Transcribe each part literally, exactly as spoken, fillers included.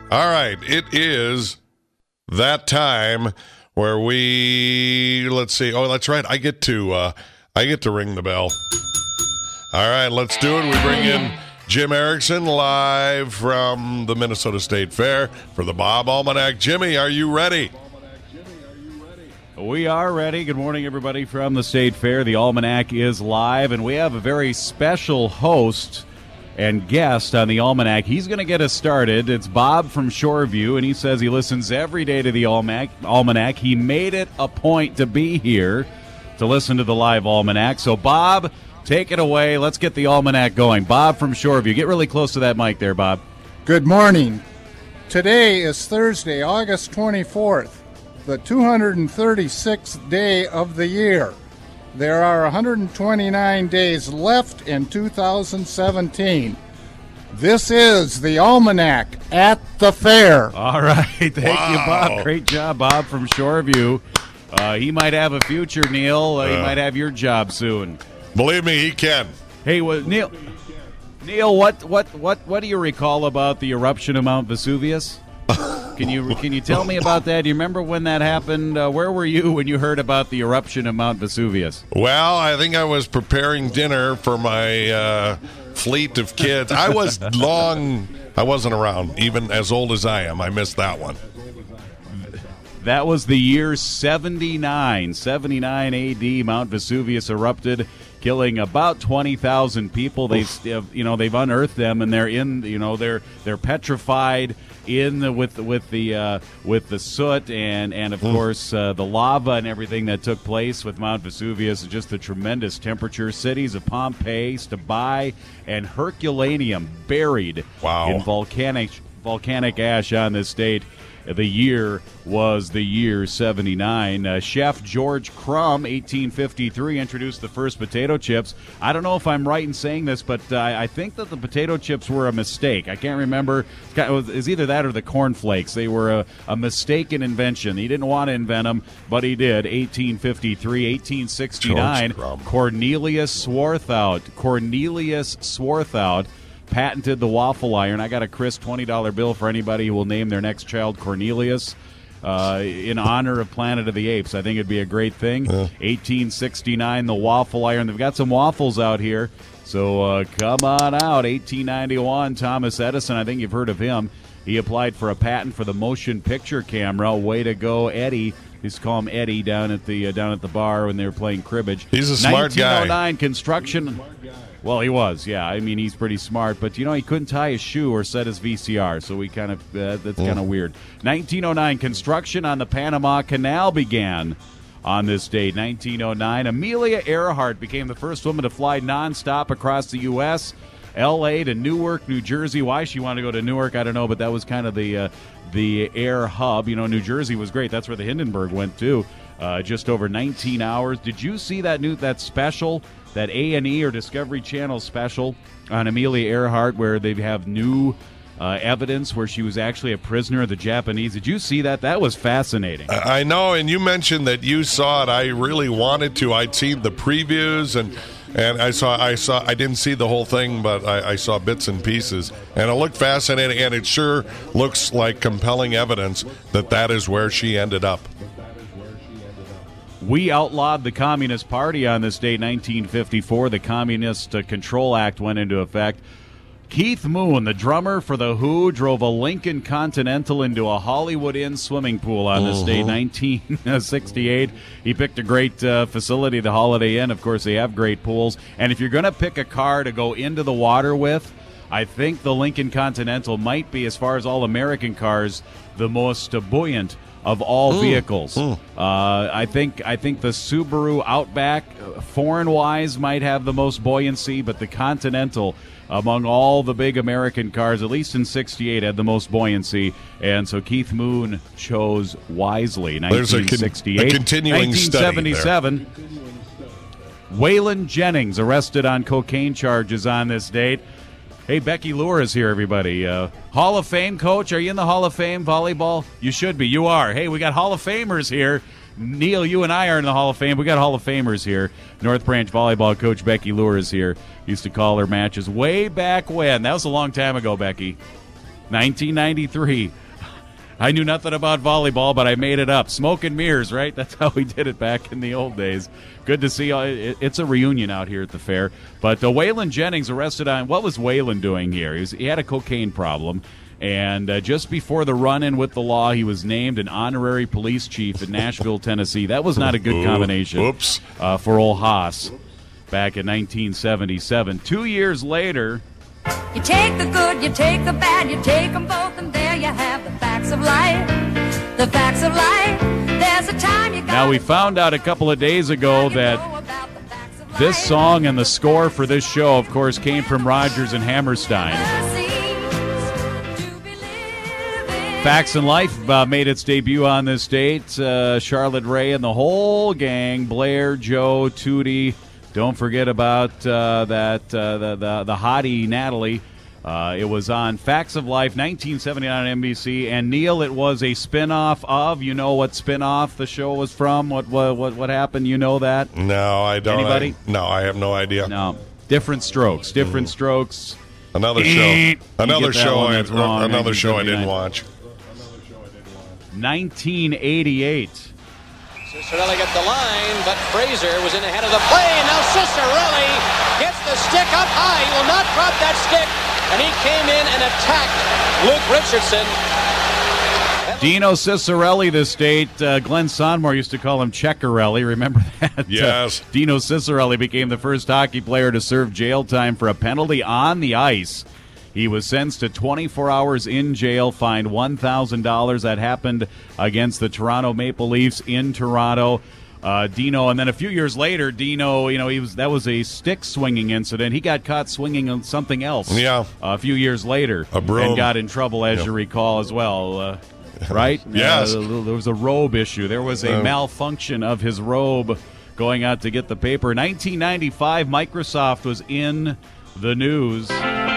All right, it is that time where we, let's see, oh, that's right, I get to, uh, I get to ring the bell. All right, let's do it. We bring in Jim Erickson live from the Minnesota State Fair for the Bob Almanac. Jimmy, are you ready? We are ready. Good morning, everybody, from the State Fair. The Almanac is live, and we have a very special host and guest on the Almanac. He's going to get us started. It's Bob from Shoreview, and he says he listens every day to the Almanac. Almanac. He made it a point to be here to listen to the live Almanac. So, Bob, take it away. Let's get the Almanac going. Bob from Shoreview. Get really close to that mic there, Bob. Good morning. Today is Thursday, August twenty-fourth, the two hundred thirty-sixth day of the year. There are one hundred twenty-nine days left in two thousand seventeen. This is the Almanac at the fair. All right. Thank Wow. you, Bob. Great job, Bob from Shoreview. Uh, he might have a future, Neil. Uh, he Uh. might have your job soon. Believe me, he can. Hey, well, Neil, Neil, what, what, what, what do you recall about the eruption of Mount Vesuvius? Can you can you tell me about that? Do you remember when that happened? Uh, where were you when you heard about the eruption of Mount Vesuvius? Well, I think I was preparing dinner for my uh, fleet of kids. I was long, I wasn't around, even as old as I am. I missed that one. That was the year seventy-nine, seventy-nine A D. Mount Vesuvius erupted, killing about twenty thousand people. They, you know, they've unearthed them, and they're in, you know, they're they're petrified in the, with with the uh, with the soot and and of course uh, the lava and everything that took place with Mount Vesuvius. Just the tremendous temperature. Cities of Pompeii, Stabai, and Herculaneum buried Wow. in volcanic volcanic ash on this date. The year was the year seventy-nine. Uh, Chef George Crumb, eighteen fifty-three, introduced the first potato chips. I don't know if I'm right in saying this, but uh, I think that the potato chips were a mistake. I can't remember. It was either that or the corn flakes. They were a, a mistaken invention. He didn't want to invent them, but he did. eighteen fifty-three, eighteen sixty-nine, Cornelius Swarthout. Cornelius Swarthout patented the waffle iron. I got a crisp twenty dollar bill for anybody who will name their next child Cornelius uh, in honor of Planet of the Apes. I think it'd be a great thing. Uh. eighteen sixty-nine, the waffle iron. They've got some waffles out here, so uh, come on out. eighteen ninety-one, Thomas Edison. I think you've heard of him. He applied for a patent for the motion picture camera. Way to go, Eddie. They used to call him Eddie down at the uh, down at the bar when they were playing cribbage. He's a smart guy. nineteen oh nine, construction. Well, he was, yeah. I mean, he's pretty smart, but you know, he couldn't tie his shoe or set his V C R, so we kind of uh, that's kind of weird. nineteen oh nine, construction on the Panama Canal began on this date. nineteen oh nine, Amelia Earhart became the first woman to fly nonstop across the U S L A to Newark, New Jersey. Why she wanted to go to Newark, I don't know, but that was kind of the uh, the air hub. You know, New Jersey was great. That's where the Hindenburg went to. Uh, just over nineteen hours. Did you see that new that special? That A and E or Discovery Channel special on Amelia Earhart where they have new uh, evidence where she was actually a prisoner of the Japanese. Did you see that? That was fascinating. I know, and you mentioned that you saw it. I really wanted to. I'd seen the previews, and and I saw I saw I didn't see the whole thing, but I, I saw bits and pieces, and it looked fascinating, and it sure looks like compelling evidence that that is where she ended up. We outlawed the Communist Party on this day, nineteen fifty-four. The Communist uh, Control Act went into effect. Keith Moon, the drummer for The Who, drove a Lincoln Continental into a Hollywood Inn swimming pool on this uh-huh. day, nineteen sixty-eight. He picked a great uh, facility, the Holiday Inn. Of course, they have great pools. And if you're going to pick a car to go into the water with, I think the Lincoln Continental might be, as far as all American cars, the most uh, buoyant of all mm. vehicles. Mm. Uh, I think I think the Subaru Outback, uh, foreign-wise, might have the most buoyancy, but the Continental, among all the big American cars, at least in sixty-eight, had the most buoyancy. And so Keith Moon chose wisely. There's nineteen sixty-eight. a, con- a continuing nineteen seventy-seven, study there. Waylon Jennings arrested on cocaine charges on this date. Hey, Becky Lure is here, everybody. Uh, Hall of Fame coach, are you in the Hall of Fame volleyball? You should be. You are. Hey, we got Hall of Famers here. Neil, you and I are in the Hall of Fame. We got Hall of Famers here. North Branch volleyball coach Becky Lure is here. Used to call her matches way back when. That was a long time ago, Becky. nineteen ninety-three. I knew nothing about volleyball, but I made it up. Smoke and mirrors, right? That's how we did it back in the old days. Good to see. It's a reunion out here at the fair. But uh, Waylon Jennings arrested on, what was Waylon doing here? He, was, he had a cocaine problem. And uh, just before the run-in with the law, he was named an honorary police chief in Nashville, Tennessee. That was not a good combination Oops. Uh, for old Haas back in nineteen seventy-seven. Two years later... You take the good, you take the bad, you take them both, and there you have the facts of life. The facts of life. There's a time you got. Now, we found out a couple of days ago that this song and the score for this show, of course, came from Rodgers and Hammerstein. Facts and Life uh, made its debut on this date. Uh, Charlotte Rae and the whole gang, Blair, Joe, Tootie. Don't forget about uh, that uh, the, the the hottie Natalie. Uh, it was on Facts of Life, nineteen seventy-nine on N B C. And Neil, it was a spinoff of. You know what spinoff the show was from? What what what, what happened? You know that? No, I don't. Anybody? I, no, I have no idea. No. Different Strokes. Different mm. Strokes. Another show. Another show. I, wrong, another show I didn't watch. nineteen eighty-eight. Cicerelli got the line, but Fraser was in ahead of the play, and now Cicerelli gets the stick up high. He will not drop that stick, and he came in and attacked Luke Richardson. Dino Cicerelli, the state. Uh, Glenn Sonmore used to call him Ceccarelli. Remember that? Yes. Uh, Dino Cicerelli became the first hockey player to serve jail time for a penalty on the ice. He was sentenced to twenty-four hours in jail, fined one thousand dollars. That happened against the Toronto Maple Leafs in Toronto. Uh, Dino, and then a few years later, Dino, you know, he was that was a stick swinging incident. He got caught swinging on something else. Yeah. Uh, a few years later, a broom, and got in trouble, as yeah. you recall, as well. Uh, right? Yes. Uh, there was a robe issue. There was a um, malfunction of his robe going out to get the paper. nineteen ninety-five, Microsoft was in the news.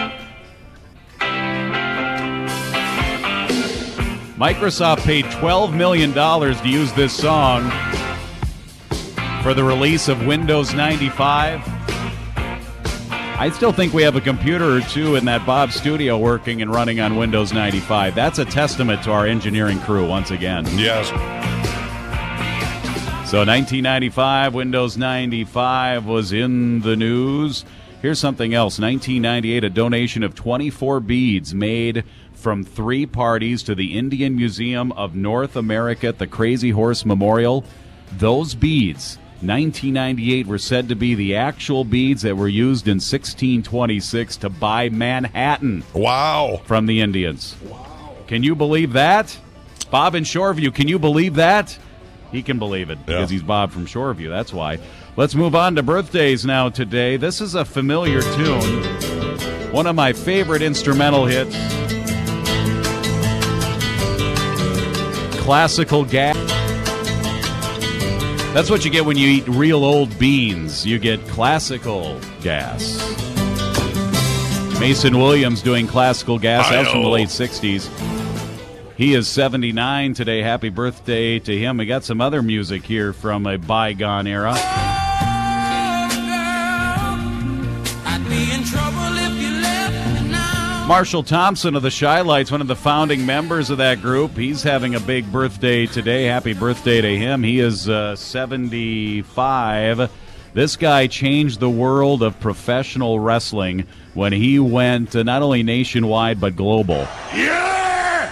Microsoft paid twelve million dollars to use this song for the release of Windows ninety-five. I still think we have a computer or two in that Bob studio working and running on Windows ninety-five. That's a testament to our engineering crew once again. Yes. So nineteen ninety-five, Windows ninety-five was in the news. Here's something else. nineteen ninety-eight, a donation of twenty-four beads made from three parties to the Indian Museum of North America at the Crazy Horse Memorial. Those beads, nineteen ninety-eight, were said to be the actual beads that were used in sixteen twenty-six to buy Manhattan. Wow. From the Indians. Wow. Can you believe that? Bob in Shoreview, can you believe that? He can believe it because yeah. he's Bob from Shoreview, that's why. Let's move on to birthdays now today. This is a familiar tune. One of my favorite instrumental hits. Classical gas. That's what you get when you eat real old beans. You get classical gas. Mason Williams doing classical gas. That was from the late sixties. He is seventy-nine today. Happy birthday to him. We got some other music here from a bygone era. Marshall Thompson of the Shy-Lights, one of the founding members of that group. He's having a big birthday today. Happy birthday to him. He is uh, seventy-five. This guy changed the world of professional wrestling when he went uh, not only nationwide but global. You're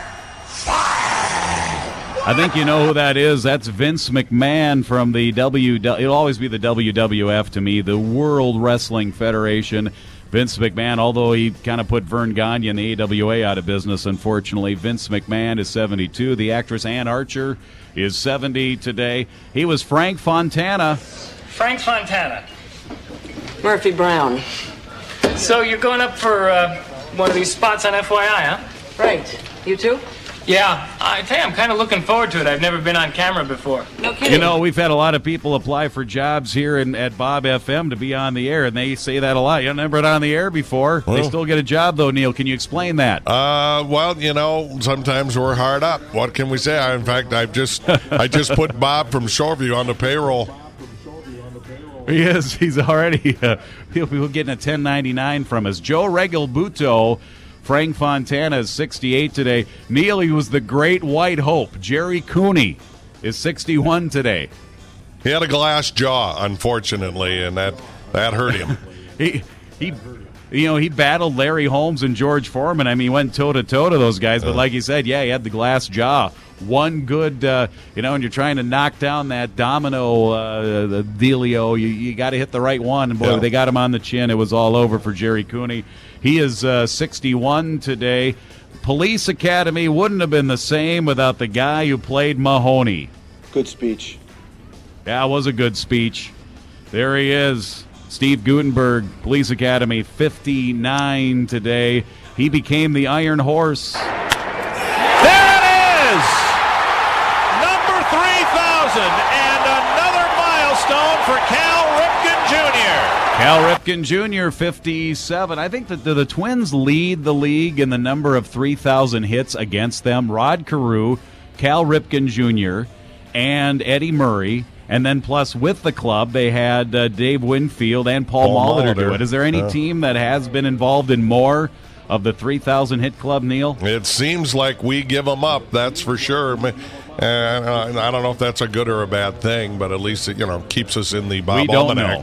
fired! I think you know who that is. That's Vince McMahon from the W. It'll always be the W W F to me, the World Wrestling Federation. Vince McMahon, although he kind of put Vern Gagne and the A W A out of business, unfortunately. Vince McMahon is seventy-two. The actress Ann Archer is seventy today. He was Frank Fontana. Frank Fontana. Murphy Brown. So you're going up for uh, one of these spots on F Y I, huh? Right. You too? Yeah. I tell you, I'm kind of looking forward to it. I've never been on camera before. No kidding. You know, we've had a lot of people apply for jobs here in, at Bob F M to be on the air, and they say that a lot. You've never been on the air before. Well, they still get a job, though, Neil. Can you explain that? Uh, well, you know, sometimes we're hard up. What can we say? I, in fact, I've just I just put Bob from Shoreview on the payroll. He is. He's already uh, he'll be getting a ten ninety-nine from us. Joe Regalbuto Frank Fontana is sixty-eight today. Neil, he was the great white hope. Jerry Cooney is sixty-one today. He had a glass jaw, unfortunately, and that, that hurt him. he he you know, he battled Larry Holmes and George Foreman. I mean, he went toe-to-toe to those guys, but like you said, yeah, he had the glass jaw. One good, uh, you know, and you're trying to knock down that domino uh, the dealio, you, you got to hit the right one. And, boy, Yeah. they got him on the chin. It was all over for Jerry Cooney. He is uh, sixty-one today. Police Academy wouldn't have been the same without the guy who played Mahoney. Good speech. Yeah, it was a good speech. There he is. Steve Gutenberg, Police Academy, fifty-nine today. He became the Iron Horse. There it is! Number three thousand, and another milestone for Cal Ripken Junior Cal Ripken Junior, fifty-seven. I think that the, the Twins lead the league in the number of three thousand hits against them. Rod Carew, Cal Ripken Junior, and Eddie Murray. And then plus with the club, they had uh, Dave Winfield and Paul, Paul Molitor do Molitor. it. Is there any Uh. team that has been involved in more of the three thousand hit club, Neil? It seems like we give them up, that's for sure. And I don't know if that's a good or a bad thing, but at least it, you know, keeps us in the Bob We don't Almanac. know.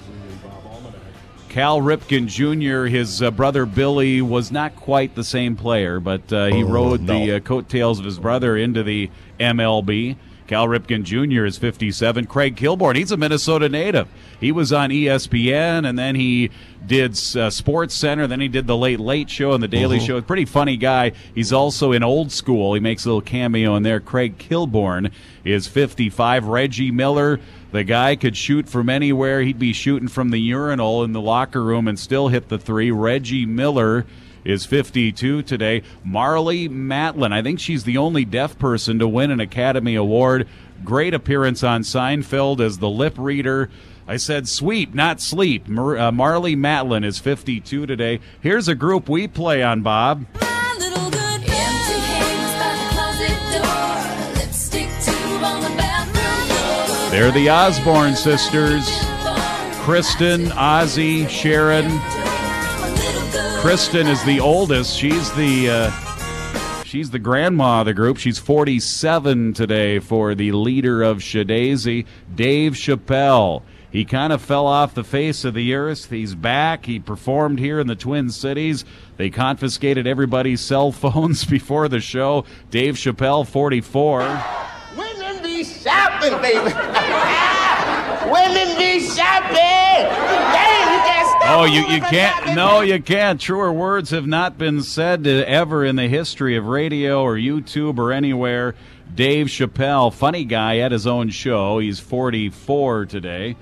Cal Ripken Junior, his uh, brother Billy was not quite the same player, but uh, he Oh, rode no. the uh, coattails of his brother into the M L B. Cal Ripken Junior is fifty-seven. Craig Kilborn, he's a Minnesota native. He was on E S P N, and then he did uh, Sports Center, then he did the Late Late Show and the Daily Uh-huh. Show. Pretty funny guy. He's also in Old School. He makes a little cameo in there. Craig Kilborn is fifty-five. Reggie Miller, the guy could shoot from anywhere. He'd be shooting from the urinal in the locker room and still hit the three. Reggie Miller is fifty-two today. Marlee Matlin, I think she's the only deaf person to win an Academy Award. Great appearance on Seinfeld as the lip reader. I said sweep, not sleep. Mar- uh, Marlee Matlin is fifty-two today. Here's a group we play on, Bob. My little good empty hands by the closet door, lipstick tube on the bathroom floor. They're the Osborne sisters. Kristen, Ozzy, Sharon. Kristen is the oldest. She's the uh, she's the grandma of the group. She's forty-seven today for the leader of Shadazy, Dave Chappelle. He kind of fell off the face of the earth. He's back. He performed here in the Twin Cities. They confiscated everybody's cell phones before the show. Dave Chappelle, forty-four. Women be shopping, baby. Women be shopping. Dang, you can't stop. Oh, you, you can't. No, you can't. Truer words have not been said to ever in the history of radio or YouTube or anywhere. Dave Chappelle, funny guy, at his own show. He's forty-four today.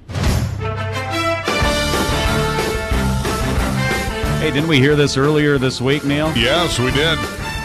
Hey, didn't we hear this earlier this week, Neil? Yes, we did.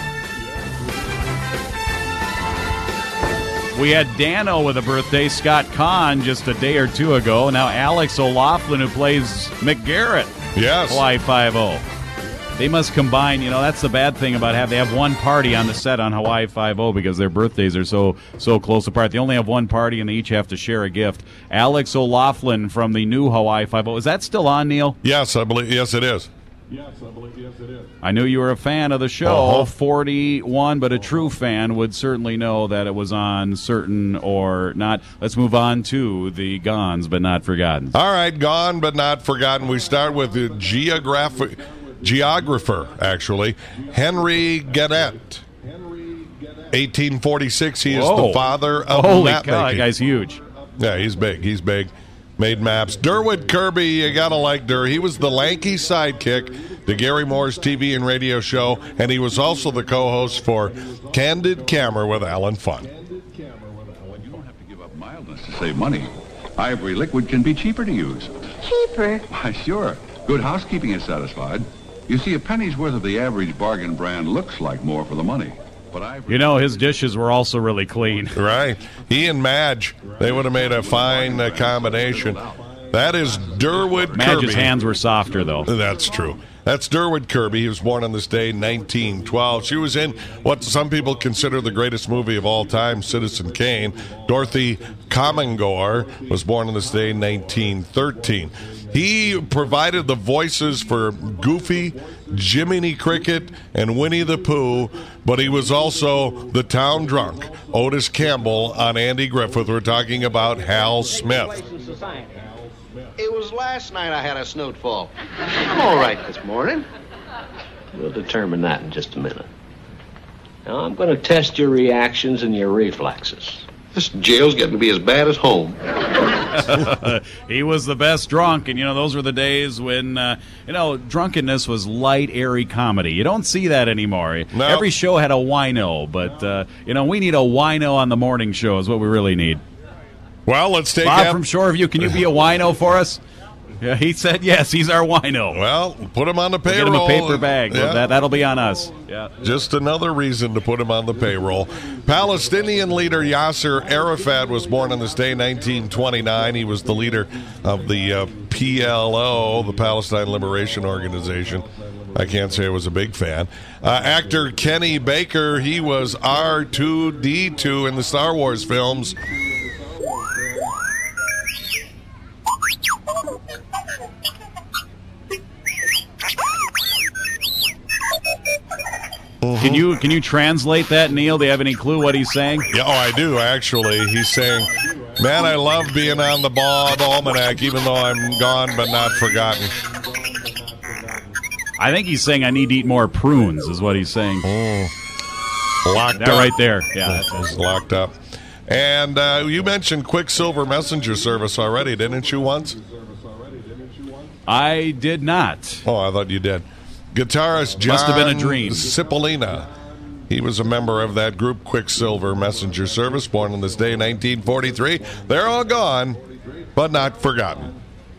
We had Dano with a birthday, Scott Kahn just a day or two ago. Now Alex O'Loughlin, who plays McGarrett. Yes. Hawaii Five-O. They must combine, you know, that's the bad thing about having, they have one party on the set on Hawaii Five-O because their birthdays are so so close apart. They only have one party and they each have to share a gift. Alex O'Loughlin from the new Hawaii Five-O. Is that still on, Neil? Yes, I believe. Yes, it is. Yes, I believe, yes, it is. I knew you were a fan of the show, Uh-huh. forty-one, but a true fan would certainly know that it was on certain or not. Let's move on to the Gones, but not forgotten. All right, gone but not forgotten. We start with the geographic geographer, actually, Henry Gannett. eighteen forty-six. He is Whoa. the father of Holy map cow, that making. guy's huge. Yeah, he's big. He's big. Made maps. Derwood Kirby, you gotta like Dur. He was the lanky sidekick to Gary Moore's T V and radio show, and he was also the co-host for Candid Camera with Alan Fun. You don't have to give up mildness to save money. Ivory liquid can be cheaper to use. Cheaper? Why, sure. Good housekeeping is satisfied. You see, a penny's worth of the average bargain brand looks like more for the money. But Ivory... You know, his dishes were also really clean. Right. He and Madge, they would have made a fine uh, combination. That is Derwood Madge's Kirby. hands were softer, though. That's true. That's Derwent Kirby. He was born on this day, nineteen twelve. She was in what some people consider the greatest movie of all time, Citizen Kane. Dorothy Comingore was born on this day, nineteen thirteen. He provided the voices for Goofy, Jiminy Cricket, and Winnie the Pooh, but he was also the town drunk, Otis Campbell, on Andy Griffith. We're talking about Hal Smith. It was last night I had a snootful. I'm all right this morning. We'll determine that in just a minute. Now, I'm going to test your reactions and your reflexes. This jail's getting to be as bad as home. He was the best drunk, and, you know, those were the days when, uh, you know, drunkenness was light, airy comedy. You don't see that anymore. No. Every show had a wino, but, uh, you know, we need a wino on the morning show is what we really need. Well, let's take Bob out- from Shoreview, can you be a wino for us? Yeah, he said yes. He's our wino. Well, put him on the We'll payroll. get him a paper bag. Yeah. That, that'll be on us. Yeah. Just another reason to put him on the payroll. Palestinian leader Yasser Arafat was born on this day, nineteen twenty-nine. He was the leader of the uh, P L O, the Palestine Liberation Organization. I can't say I was a big fan. Uh, actor Kenny Baker, he was R two D two in the Star Wars films. Mm-hmm. Can you can you translate that, Neil? Do you have any clue what he's saying? Yeah, oh, I do, actually. He's saying, man, I love being on the Bob Almanac, even though I'm gone but not forgotten. I think he's saying I need to eat more prunes, is what he's saying. Mm. Locked that up. right there. Yeah, that's locked up. And uh, you mentioned Quicksilver Messenger Service already, didn't you, once? I did not. Oh, I thought you did. Guitarist John Must have been a dream. Cipollina. He was a member of that group, Quicksilver Messenger Service, born on this day, nineteen forty-three. They're all gone, but not forgotten.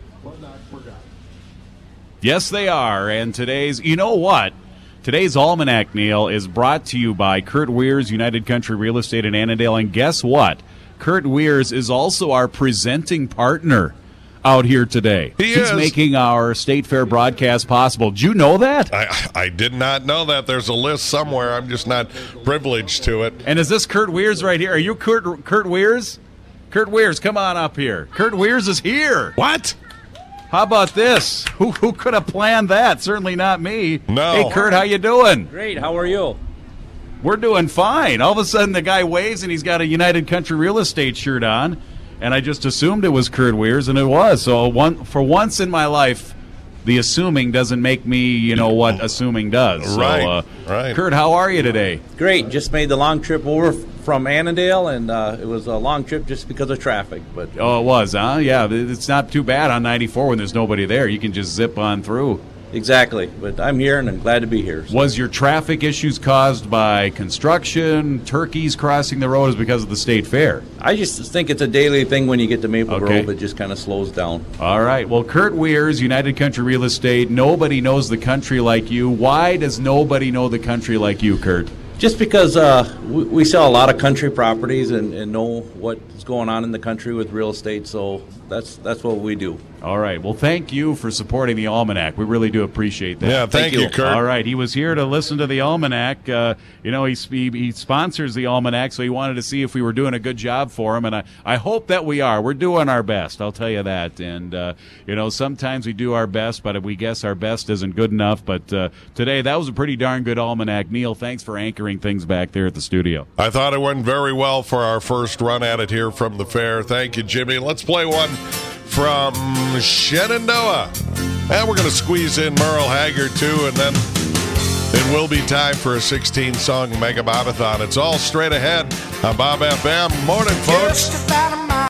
Yes, they are. And today's, you know what? Today's Almanac, Neil, is brought to you by Kurt Weirs, United Country Real Estate in Annandale. And guess what? Kurt Weirs is also our presenting partner out here today. He He's is. making our State Fair broadcast possible. Did you know that? I, I did not know that. There's a list somewhere. I'm just not privileged to it. And is this Kurt Weirs right here? Are you Kurt Kurt Weirs? Kurt Weirs, come on up here. Kurt Weirs is here. What? How about this? Who who could have planned that? Certainly not me. No. Hey, Kurt, how you doing? Great. How are you? We're doing fine. All of a sudden, the guy waves and he's got a United Country Real Estate shirt on, and I just assumed it was Kurt Weirs, and it was. So one for once in my life, the assuming doesn't make me, you know, what assuming does. Right, So, uh, right. Kurt, how are you today? Great. Just made the long trip over from Annandale, and uh, it was a long trip just because of traffic. But Oh, it was, huh? Yeah, it's not too bad on ninety-four when there's nobody there. You can just zip on through. Exactly. But I'm here, and I'm glad to be here. So. Was your traffic issues caused by construction, turkeys crossing the road, is because of the state fair? I just think it's a daily thing when you get to Maple Okay. Grove. It just kind of slows down. All right. Well, Kurt Weirs, United Country Real Estate. Nobody knows the country like you. Why does nobody know the country like you, Kurt? Just because uh, we, we sell a lot of country properties and, and know what's going on in the country with real estate, so that's that's what we do. All right. Well, thank you for supporting the Almanac. We really do appreciate that. Yeah, thank, Thank you, you. Kurt. All right. He was here to listen to the Almanac. Uh, you know, he, he he sponsors the Almanac, so he wanted to see if we were doing a good job for him, and I, I hope that we are. We're doing our best, I'll tell you that. And, uh, you know, sometimes we do our best, but we guess our best isn't good enough. But uh, today, that was a pretty darn good Almanac. Neil, thanks for anchoring things back there at the studio. I thought it went very well for our first run at it here from the fair. Thank you, Jimmy. Let's play one from Shenandoah. And we're going to squeeze in Merle Haggard, too, and then it will be time for a sixteen-song Mega Bobathon. It's all straight ahead on Bob F M. Morning, folks.